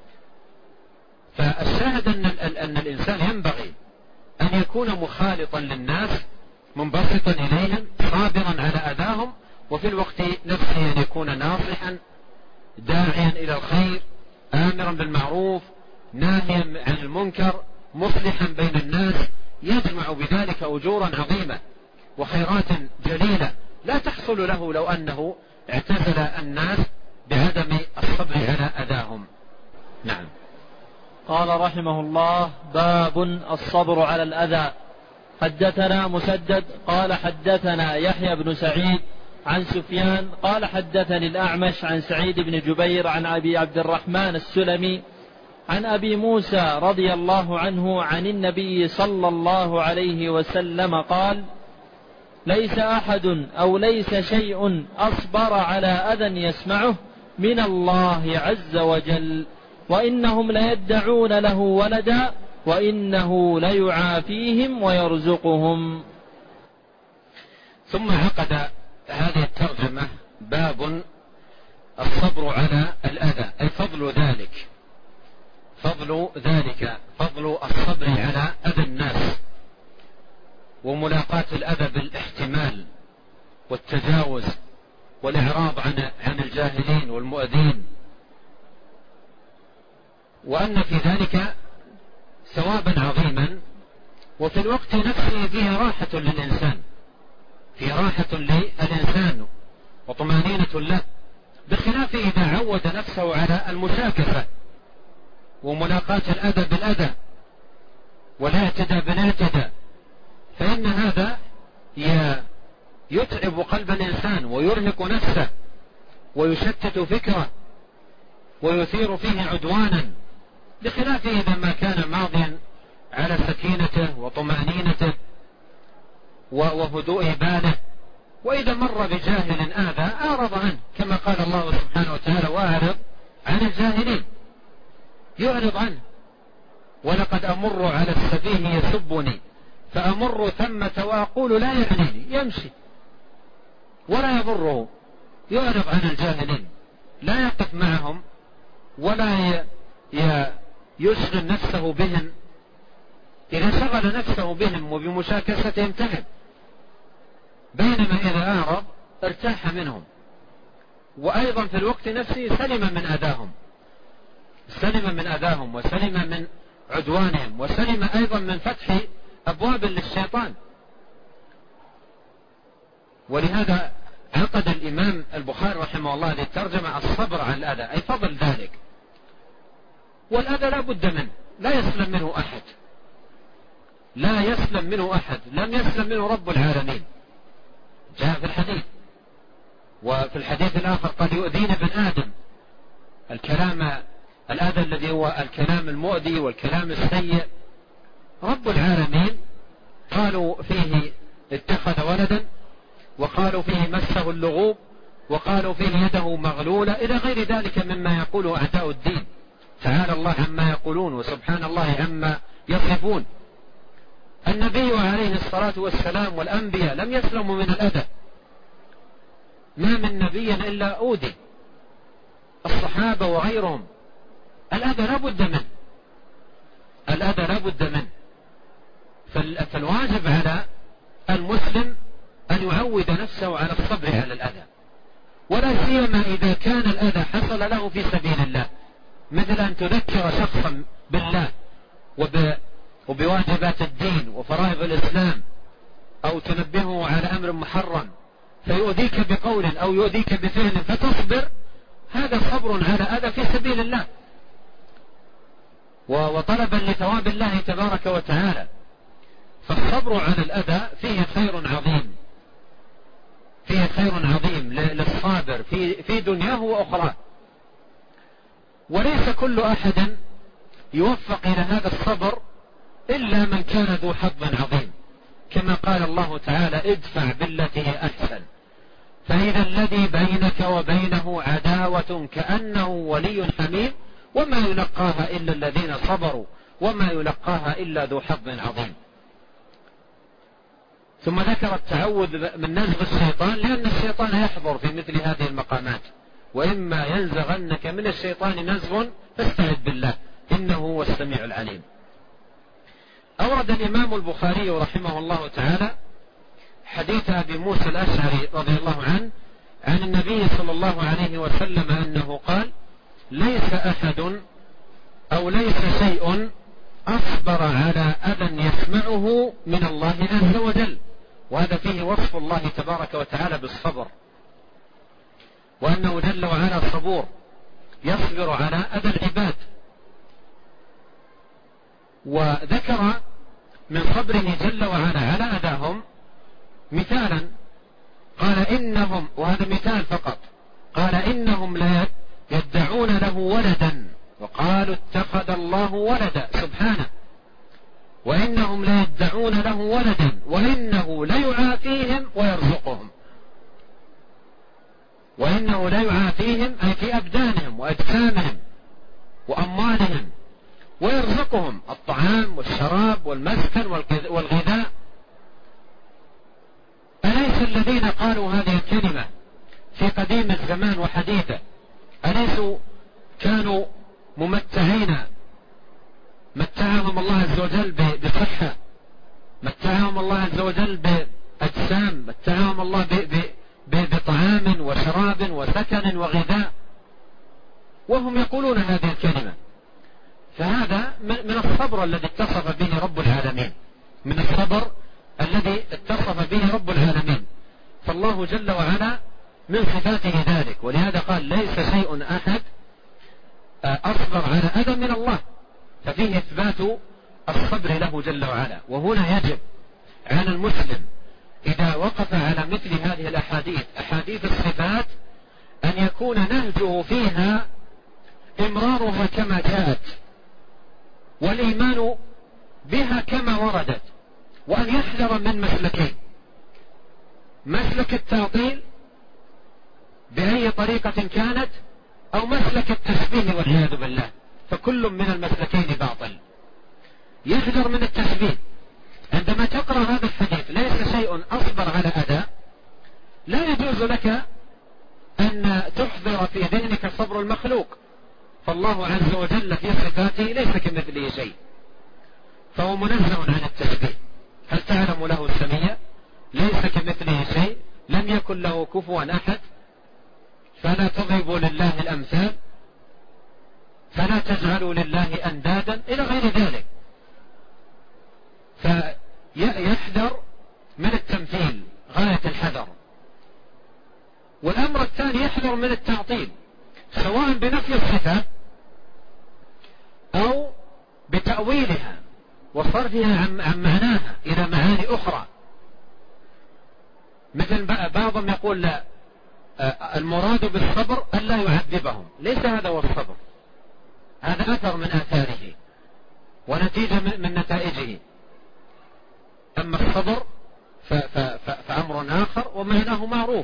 فالشاهد أن, أن الإنسان ينبغي أن يكون مخالطا للناس منبسطا إليهم صابرا على أذاهم، وفي الوقت نفسه أن يكون ناصحا داعيا إلى الخير آمرا بالمعروف ناهيا عن المنكر مصلحا بين الناس، يجمع بذلك أجورا عظيمة وخيرات جليلة لا تحصل له لو أنه اعتزل الناس بعدم الصبر على أذاهم. نعم. قال رحمه الله: باب الصبر على الأذى. حدثنا مسدد قال حدثنا يحيى بن سعيد عن سفيان قال حدثني الأعمش عن سعيد بن جبير عن أبي عبد الرحمن السلمي عن أبي موسى رضي الله عنه عن النبي صلى الله عليه وسلم قال: ليس أحد أو ليس شيء أصبر على أذى يسمعه من الله عز وجل، وإنهم ليدعون له ولدا وإنه ليعافيهم ويرزقهم. ثم عقد هذه الترجمة باب الصبر على الأذى، أي فضل ذلك فضل ذلك فضل الصبر على أذى الناس وملاقاة الأذى بالاحتمال والتجاوز والإعراض عن عن الجاهلين والمؤذين، وأن في ذلك ثوابا عظيما، وفي الوقت نفسه فيه راحة للإنسان فيه راحة للإنسان وطمأنينة له، بخلاف إذا عود نفسه على المشاكسة وملاقاة الأذى بالأذى والاعتداء بالاعتداء، فإن هذا يتعب قلب الإنسان ويرهق نفسه ويشتت فكره ويثير فيه عدوانا، بخلاف إذا ما كان ماضيا على سكينته وطمأنينته وهدوء باله، وإذا مر بجاهل آذى أعرض عنه، كما قال الله سبحانه وتعالى: وأعرض عن الجاهلين. يعرض عنه. ولقد أمر على السفيه يسبني فأمر ثمة وأقول لا يعنيني، يمشي ولا يضره، يعرض عن الجاهلين، لا يقف معهم ولا يشغل نفسه بهم. إذا شغل نفسه بهم وبمشاكستهم تعب، بينما إذا أعرض ارتاح منهم، وأيضا في الوقت نفسه سلم من أذاهم سلم من أذاهم وسلم من عدوانهم، وسلم أيضا من فتح أبواب للشيطان. ولهذا عقد الإمام البخاري رحمه الله للترجمة الصبر على الأذى، أي فضل ذلك. والأذى لا بد منه، لا يسلم منه أحد لا يسلم منه أحد لم يسلم منه رب العالمين. جاء في الحديث: وفي الحديث الآخر قال يؤذين ابن آدم. الكلام الأذى الذي هو الكلام المؤذي والكلام السيء، رب العالمين قالوا فيه اتخذ ولدا، وقالوا فيه مسه اللغوب، وقالوا فيه يده مغلولة، إلى غير ذلك مما يقوله أعداء الدين. تعالى الله عما يقولون وسبحان الله عما يصفون. النبي عليه الصلاة والسلام والأنبياء لم يسلموا من الأذى، ما من نبي إلا أوذي، الصحابة وغيرهم. الأذى لا بد منه، الأذى لا بد منه. فالواجب على المسلم أن يعود نفسه على الصبر على الأذى، ولا سيما إذا كان الأذى حصل له في سبيل الله، مثل أن تذكر شخصا بالله وبواجبات الدين وفرائض الإسلام، أو تنبهه على أمر محرم فيؤذيك بقول أو يؤذيك بفعل فتصبر، هذا صبر على أذى في سبيل الله وطلبا لثواب الله تبارك وتعالى. فالصبر على الأذى فيه خير عظيم، فيه خير عظيم للصابر في في دنياه وأخراه. وليس كل أحد يوفق إلى هذا الصبر إلا من كان ذو حظ عظيم، كما قال الله تعالى ادفع بالتي هي أحسن فإذا الذي بينك وبينه عداوة كأنه ولي حميم وما يلقاها إلا الذين صبروا وما يلقاها إلا ذو حظ عظيم. ثم ذكر التعوذ من نزغ الشيطان، لأن الشيطان يحضر في مثل هذه المقامات، وإما ينزغنك من الشيطان نزغ فاستعذ بالله إنه هو السميع العليم. أورد الإمام البخاري رحمه الله تعالى حديث أبي موسى الأشعري رضي الله عنه عن النبي صلى الله عليه وسلم أنه قال ليس أحد أو ليس شيء أصبر على أذى يسمعه من الله عز وجل، وهذا فيه وصف الله تبارك وتعالى بالصبر، وأنه جل وعلا صبور يصبر على أذى العباد. وذكر من صبره جل وعلا على أذاهم مثالا، قال إنهم، وهذا مثال فقط، قال إنهم لا يدعون له ولدا وقالوا اتخذ الله ولدا سبحانه، وإنهم لا يدعون له ولدا وإنه ليعافيهم ويرزقهم، وإنه ليعافيهم أي في أبدانهم وأجسامهم وأموالهم، ويرزقهم الطعام والشراب والمسكن والغذاء. أليس الذين قالوا هذه الكلمة في قديم الزمان وحديثه أليسوا كانوا ممتعين، متعهم الله عز وجل بصحة، متعهم الله عز وجل بأجسام، متعهم الله بطعام وشراب وسكن وغذاء، وهم يقولون هذه الكلمة. فهذا من الصبر الذي اتصف به رب العالمين، من الصبر الذي اتصف به رب العالمين. فالله جل وعلا من صفاته ذلك، ولهذا قال ليس شيء أحد أصبر على أذى من الله، ففيه إثبات الصبر له جل وعلا. وهنا يجب على المسلم إذا وقف على مثل هذه الأحاديث، أحاديث الصفات، أن يكون نهجه فيها إمرارها كما جاءت والإيمان بها كما وردت، وأن يحذر من مسلكين: مسلك التعطيل بأي طريقة كانت، أو مسلك التشبيه والعياذ بالله، فكل من المسلكين باطل. يحذر من التشبيه. عندما تقرأ هذا الحديث ليس شيء أصبر على أذى، لا يجوز لك أن تحضر في ذهنك صبر المخلوق، فالله عز وجل في صفاته ليس كمثله شيء، فهو منزه عن التشبيه. هل تعلم له السميع؟ ليس كمثله شيء، لم يكن له كفوا أحد، فلا تضربوا لله الأمثال، فلا تجعلوا لله أندادا، إلى غير ذلك. فيحذر من التمثيل غاية الحذر. والأمر الثاني يحذر من التعطيل، سواء بنفي الصفة أو بتأويلها وصرفها عن معناها إلى معاني أخرى. مثل بعضهم يقول لا المراد بالصبر ألا يعذبهم، ليس هذا هو الصبر، هذا أثر من آثاره ونتيجة من نتائجه. أما الصبر فأمر آخر ومعناه معروف.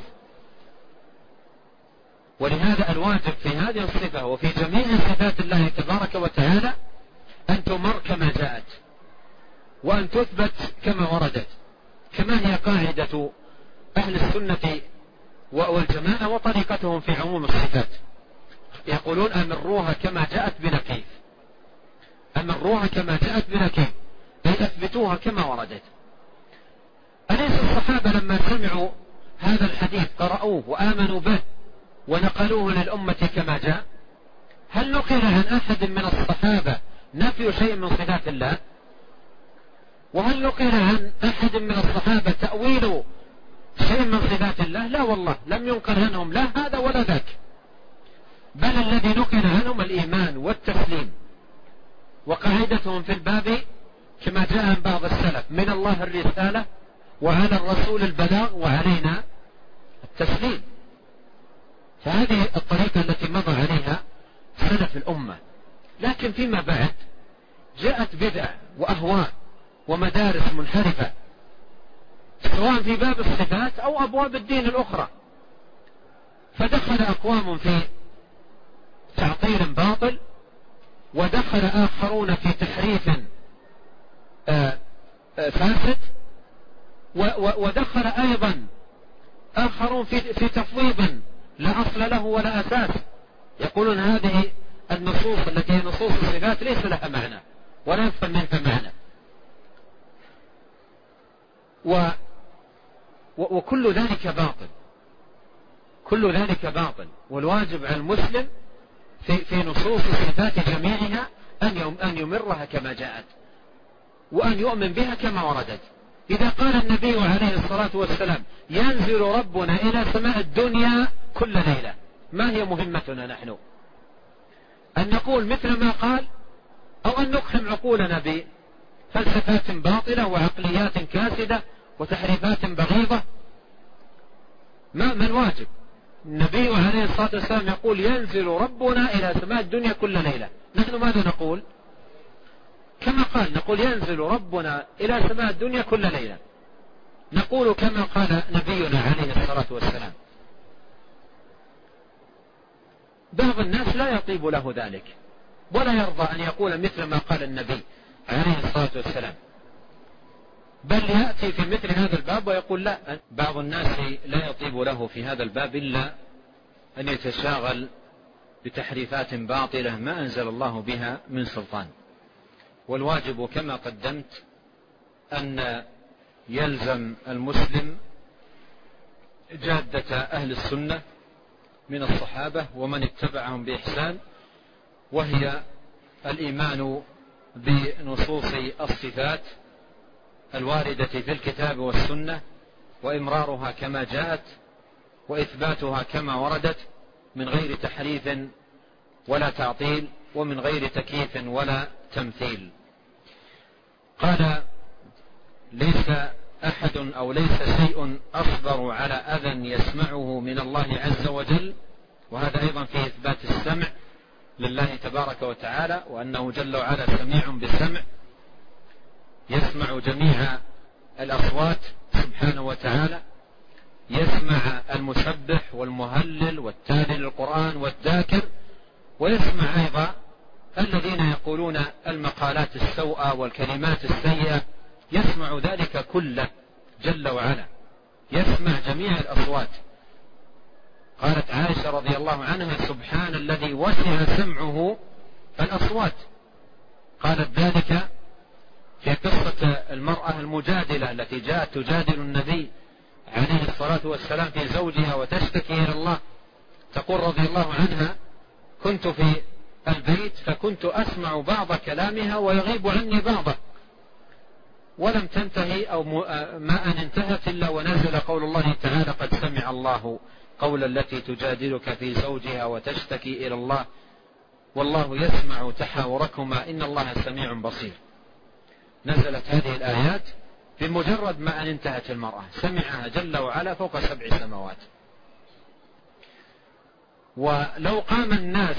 ولهذا الواجب في هذه الصفة وفي جميع صفات الله تبارك وتعالى أن تمر كما جاءت وأن تثبت كما وردت، كما هي قاعدة أهل السنة والجماعة وطريقتهم في عموم الصفات. يقولون أمروها كما جاءت بلا كيف، أمروها كما جاءت بلا كيف، أي أثبتوها كما وردت. أليس الصحابة لما سمعوا هذا الحديث قرأوه وآمنوا به ونقلوه للأمة كما جاء؟ هل نقل عن أحد من الصحابة نفي شيء من صفات الله؟ وهل نقل عن أحد من الصحابة تأويل شيء من صفات الله؟ لا والله، لم ينقل عنهم لا هذا ولا ذاك، بل الذي نقل عنهم الإيمان والتسليم. وقاعدتهم في الباب كما جاء عن بعض السلف: من الله الرسالة وعلى الرسول البلاغ وعلينا التسليم. فهذه الطريقة التي مضى عليها سلف الأمة. لكن فيما بعد جاءت بدع وأهواء ومدارس منحرفة، سواء في باب الصفات أو أبواب الدين الأخرى، فدخل أقوام في تعطيل باطل، ودخل آخرون في تحريف فاسد، ودخل أيضا آخرون في تفويض لا أصل له ولا أساس. يقولون هذه النصوص التي هي نصوص الصفات ليس لها معنى ولا يفهم منها معنى. و وكل ذلك باطل، كل ذلك باطل. والواجب على المسلم في, في نصوص الصفات جميعها أن يمرها كما جاءت وأن يؤمن بها كما وردت. إذا قال النبي عليه الصلاة والسلام: ينزل ربنا إلى سماء الدنيا كل ليلة، ما هي مهمتنا نحن؟ أن نقول مثل ما قال، أو أن نقحم عقولنا بفلسفات باطلة وعقليات كاسدة وتحريفات بغيضة؟ ما ما الواجب؟ النبي عليه الصلاة والسلام يقول: ينزل ربنا إلى سماء الدنيا كل ليلة. نحن ماذا نقول؟ كما قال، نقول ينزل ربنا إلى سماء الدنيا كل ليلة، نقول كما قال نبينا عليه الصلاة والسلام. بعض الناس لا يطيب له ذلك ولا يرضى أن يقول مثل ما قال النبي عليه الصلاة والسلام، بل يأتي في مثل هذا الباب ويقول لا. بعض الناس لا يطيب له في هذا الباب إلا أن يتشاغل بتحريفات باطلة ما أنزل الله بها من سلطان. والواجب كما قدمت أن يلزم المسلم جادة أهل السنة من الصحابة ومن اتبعهم بإحسان، وهي الإيمان بنصوص الصفات الواردة في الكتاب والسنة وإمرارها كما جاءت وإثباتها كما وردت من غير تحريف ولا تعطيل ومن غير تكييف ولا تمثيل. قال: ليس أحد أو ليس شيء أصبر على أذى يسمعه من الله عز وجل. وهذا أيضا في إثبات السمع لله تبارك وتعالى، وأنه جل وعلا سميع بالسمع، يسمع جميع الأصوات سبحانه وتعالى، يسمع المسبح والمهلل والتالي للقرآن والذاكر، ويسمع أيضا الذين يقولون المقالات السوءة والكلمات السيئة، يسمع ذلك كله جل وعلا، يسمع جميع الأصوات. قالت عائشة رضي الله عنها: سبحان الذي وسع سمعه الأصوات. قالت ذلك في قصة المرأة المجادلة التي جاءت تجادل النبي عليه الصلاة والسلام في زوجها وتشتكي إلى الله. تقول رضي الله عنها: كنت في البيت فكنت أسمع بعض كلامها ويغيب عني بعضه، ولم تنتهي أو ما أن انتهت إلا ونزل قول الله تعالى: قد سمع الله قول التي تجادلك في زوجها وتشتكي إلى الله والله يسمع تحاوركما إن الله سميع بصير. نزلت هذه الآيات بمجرد ما أن انتهت المرأة، سمعها جل وعلا فوق سبع سماوات. ولو قام الناس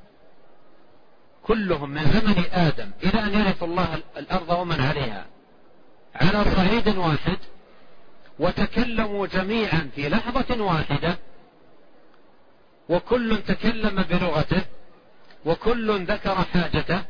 كلهم من زمن آدم إلى أن يرث الله الأرض ومن عليها على صعيد واحد وتكلموا جميعا في لحظة واحدة وكل تكلم بلغته وكل ذكر حاجته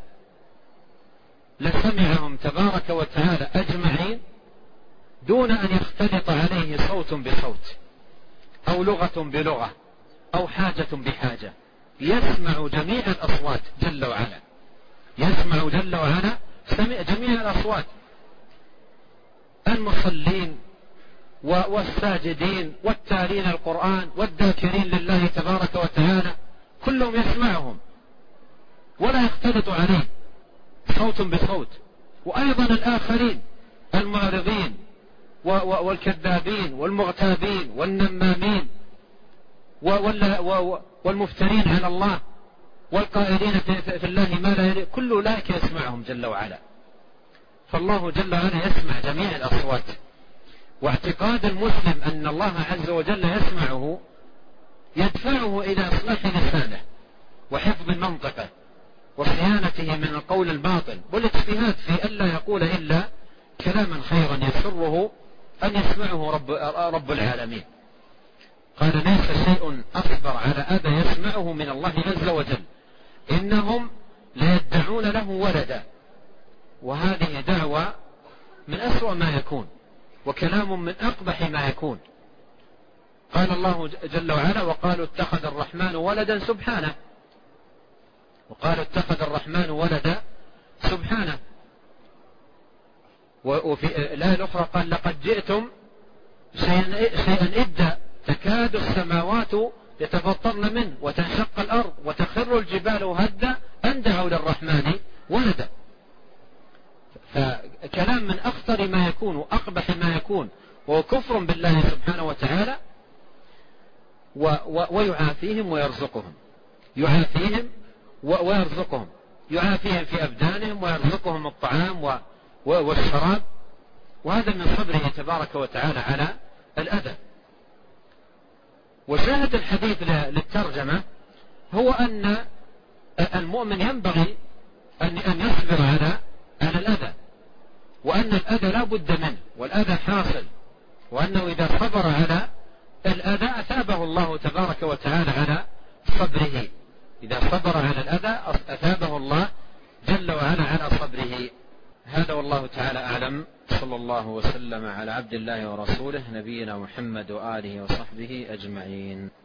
لسمعهم تبارك وتعالى أجمعين دون أن يختلط عليه صوت بصوت أو لغة بلغة أو حاجة بحاجة. يسمع جميع الأصوات جل وعلا، يسمع جل وعلا جميع الأصوات، المصلين والساجدين والتالين القرآن والذاكرين لله تبارك وتعالى كلهم يسمعهم ولا يختلط عليه صوت بصوت. وأيضا الآخرين المعرضين والكذابين والمغتابين والنمامين والمفترين على الله والقائلين في الله ما لا يليق، كل أولئك يسمعهم جل وعلا. فالله جل وعلا يسمع جميع الأصوات. واعتقاد المسلم أن الله عز وجل يسمعه يدفعه إلى إصلاح لسانه وحفظ منطقه وصيانته من القول الباطل والاجتهاد في ألا يقول إلا كلاما خيرا يسره أن يسمعه رب, رب العالمين. قال ليس شيء أصبر على أذى يسمعه من الله عز وجل، إنهم ليدعون له ولدا، وهذه دعوة من أسوأ ما يكون وكلام من أقبح ما يكون. قال الله جل وعلا وقالوا اتخذ الرحمن ولدا سبحانه، وقالوا اتخذ الرحمن ولدا سبحانه. وفي الآية الأخرى قال لقد جئتم شيئا, شيئا إدا تكاد السماوات يتفطرن منه وتنشق الأرض وتخر الجبال هدا أن دعوا للرحمن ولدا. فكلام من أخطر ما يكون وأقبح ما يكون، وهو كفر بالله سبحانه وتعالى. ويعافيهم ويرزقهم، يعافيهم ويرزقهم، يعافيهم في أبدانهم ويرزقهم الطعام والشراب، وهذا من صبره تبارك وتعالى على الأذى. وشاهد الحديث للترجمة هو أن المؤمن ينبغي أن يصبر على على الأذى، وأن الأذى لا بد منه والأذى حاصل، وأنه إذا صبر على الأذى أثابه الله تبارك وتعالى على صبره. إذا صبر على الأذى أثابه الله جل وعلا على صبره. هذا والله تعالى أعلم. صلى الله وسلم على عبد الله ورسوله نبينا محمد وآله وصحبه أجمعين.